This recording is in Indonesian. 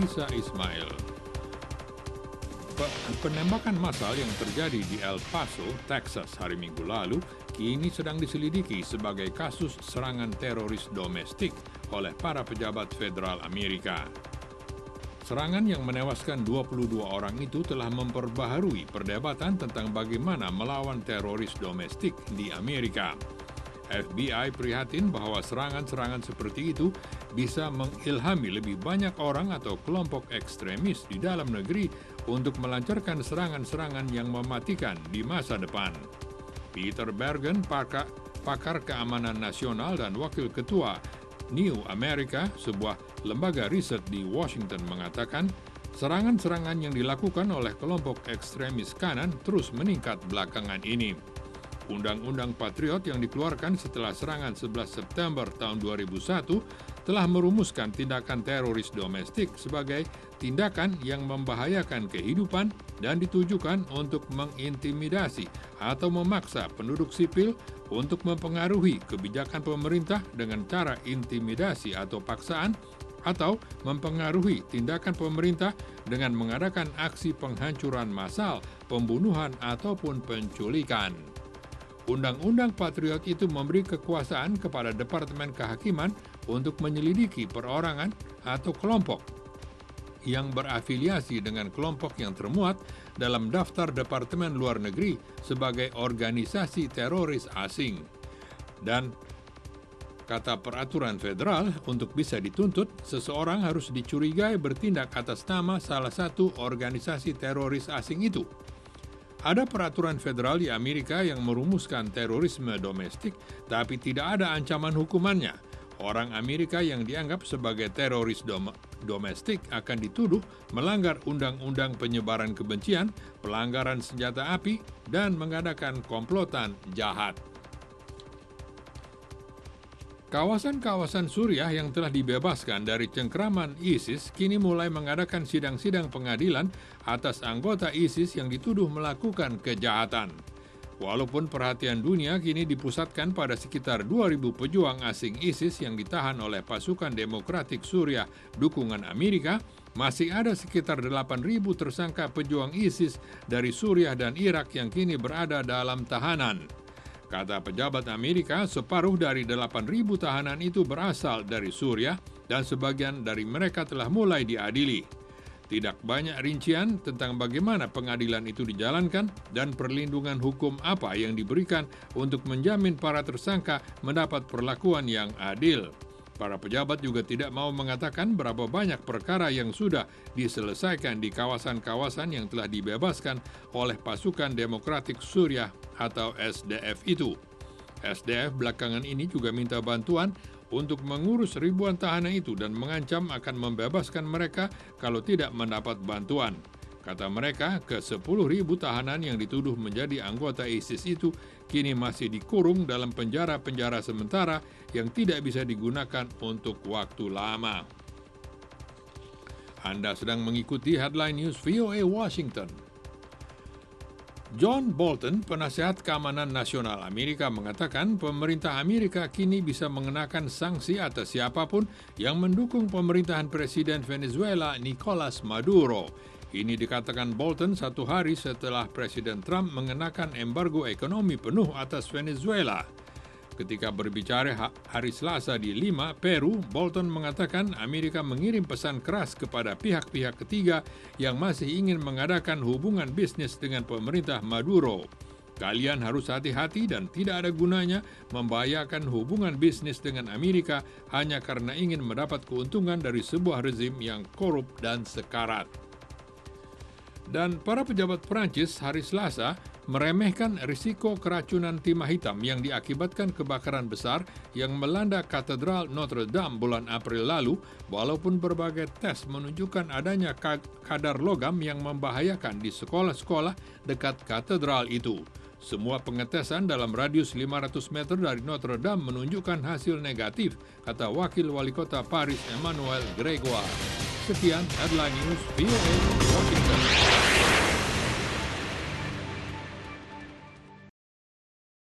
Isa Ismail. Penembakan massal yang terjadi di El Paso, Texas hari Minggu lalu kini sedang diselidiki sebagai kasus serangan teroris domestik oleh para pejabat federal Amerika. Serangan yang menewaskan 22 orang itu telah memperbaharui perdebatan tentang bagaimana melawan teroris domestik di Amerika. FBI prihatin bahwa serangan-serangan seperti itu bisa mengilhami lebih banyak orang atau kelompok ekstremis di dalam negeri untuk melancarkan serangan-serangan yang mematikan di masa depan. Peter Bergen, pakar keamanan nasional dan wakil ketua New America, sebuah lembaga riset di Washington, mengatakan serangan-serangan yang dilakukan oleh kelompok ekstremis kanan terus meningkat belakangan ini. Undang-Undang Patriot yang dikeluarkan setelah serangan 11 September tahun 2001 telah merumuskan tindakan teroris domestik sebagai tindakan yang membahayakan kehidupan dan ditujukan untuk mengintimidasi atau memaksa penduduk sipil untuk mempengaruhi kebijakan pemerintah dengan cara intimidasi atau paksaan, atau mempengaruhi tindakan pemerintah dengan mengadakan aksi penghancuran massal, pembunuhan, ataupun penculikan. Undang-Undang Patriot itu memberi kekuasaan kepada Departemen Kehakiman untuk menyelidiki perorangan atau kelompok yang berafiliasi dengan kelompok yang termuat dalam daftar Departemen Luar Negeri sebagai organisasi teroris asing. Dan kata peraturan federal, untuk bisa dituntut, seseorang harus dicurigai bertindak atas nama salah satu organisasi teroris asing itu. Ada peraturan federal di Amerika yang merumuskan terorisme domestik, tapi tidak ada ancaman hukumannya. Orang Amerika yang dianggap sebagai teroris domestik akan dituduh melanggar undang-undang penyebaran kebencian, pelanggaran senjata api, dan mengadakan komplotan jahat. Kawasan-kawasan Suriah yang telah dibebaskan dari cengkraman ISIS kini mulai mengadakan sidang-sidang pengadilan atas anggota ISIS yang dituduh melakukan kejahatan. Walaupun perhatian dunia kini dipusatkan pada sekitar 2.000 pejuang asing ISIS yang ditahan oleh pasukan demokratik Suriah dukungan Amerika, masih ada sekitar 8.000 tersangka pejuang ISIS dari Suriah dan Irak yang kini berada dalam tahanan. Kata pejabat Amerika, separuh dari 8.000 tahanan itu berasal dari Suriah dan sebagian dari mereka telah mulai diadili. Tidak banyak rincian tentang bagaimana pengadilan itu dijalankan dan perlindungan hukum apa yang diberikan untuk menjamin para tersangka mendapat perlakuan yang adil. Para pejabat juga tidak mau mengatakan berapa banyak perkara yang sudah diselesaikan di kawasan-kawasan yang telah dibebaskan oleh pasukan demokratik Suriah atau SDF itu. SDF belakangan ini juga minta bantuan untuk mengurus ribuan tahanan itu dan mengancam akan membebaskan mereka kalau tidak mendapat bantuan. Kata mereka, ke-10.000 tahanan yang dituduh menjadi anggota ISIS itu kini masih dikurung dalam penjara-penjara sementara yang tidak bisa digunakan untuk waktu lama. Anda sedang mengikuti Headline News VOA Washington. John Bolton, penasehat keamanan nasional Amerika, mengatakan pemerintah Amerika kini bisa mengenakan sanksi atas siapapun yang mendukung pemerintahan Presiden Venezuela Nicolas Maduro. Ini dikatakan Bolton satu hari setelah Presiden Trump mengenakan embargo ekonomi penuh atas Venezuela. Ketika berbicara hari Selasa di Lima, Peru, Bolton mengatakan Amerika mengirim pesan keras kepada pihak-pihak ketiga yang masih ingin mengadakan hubungan bisnis dengan pemerintah Maduro. Kalian harus hati-hati dan tidak ada gunanya membahayakan hubungan bisnis dengan Amerika hanya karena ingin mendapat keuntungan dari sebuah rezim yang korup dan sekarat. Dan para pejabat Prancis hari Selasa meremehkan risiko keracunan timah hitam yang diakibatkan kebakaran besar yang melanda Katedral Notre Dame bulan April lalu, walaupun berbagai tes menunjukkan adanya kadar logam yang membahayakan di sekolah-sekolah dekat katedral itu. Semua pengetesan dalam radius 500 meter dari Notre Dame menunjukkan hasil negatif, kata Wakil Wali Kota Paris Emmanuel Grégoire. Sekian Headline News VOA Washington.